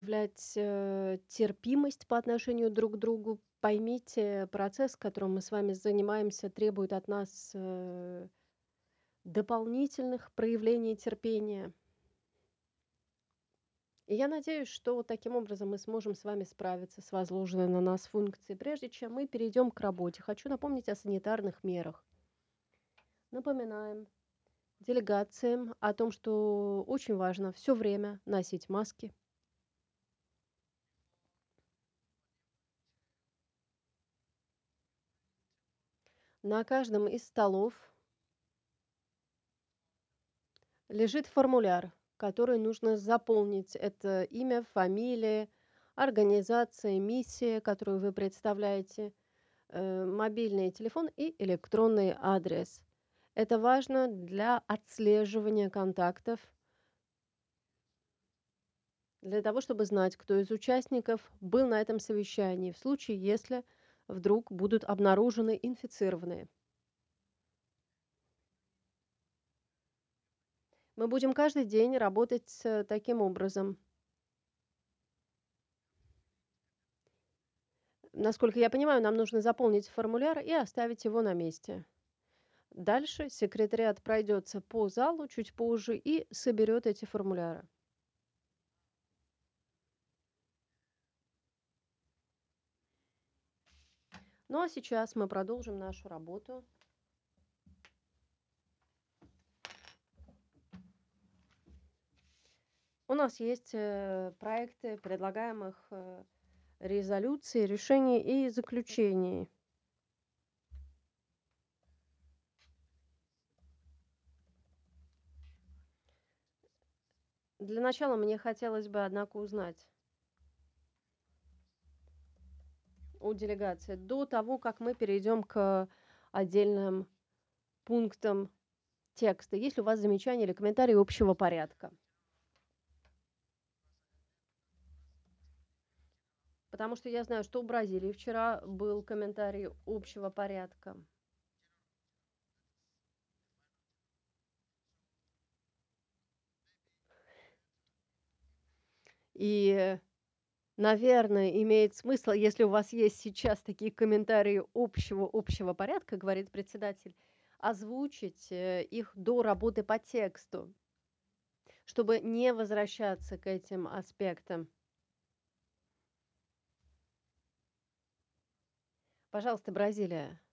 Проявлять, терпимость по отношению друг к другу. Поймите, процесс, которым мы с вами занимаемся, требует от нас, дополнительных проявлений терпения. И я надеюсь, что вот таким образом мы сможем с вами справиться с возложенной на нас функцией. Прежде чем мы перейдем к работе, хочу напомнить о санитарных мерах. Напоминаем делегациям о том, что очень важно все время носить маски. На каждом из столов лежит формуляр, который нужно заполнить. Это имя, фамилия, организация, миссия, которую вы представляете, мобильный телефон и электронный адрес. Это важно для отслеживания контактов, для того, чтобы знать, кто из участников был на этом совещании, в случае, если вдруг будут обнаружены инфицированные. Мы будем каждый день работать таким образом. Насколько я понимаю, нам нужно заполнить формуляр и оставить его на месте. Дальше секретариат пройдется по залу чуть позже и соберет эти формуляры. Ну а сейчас мы продолжим нашу работу. У нас есть проекты предлагаемых резолюций, решений и заключений. Для начала мне хотелось бы, однако, узнать у делегации до того, как мы перейдем к отдельным пунктам текста. Есть ли у вас замечания или комментарии общего порядка? Потому что я знаю, что у Бразилии вчера был комментарий общего порядка. И, наверное, имеет смысл, если у вас есть сейчас такие комментарии общего порядка, говорит председатель, озвучить их до работы по тексту, чтобы не возвращаться к этим аспектам. Пожалуйста, Бразилия.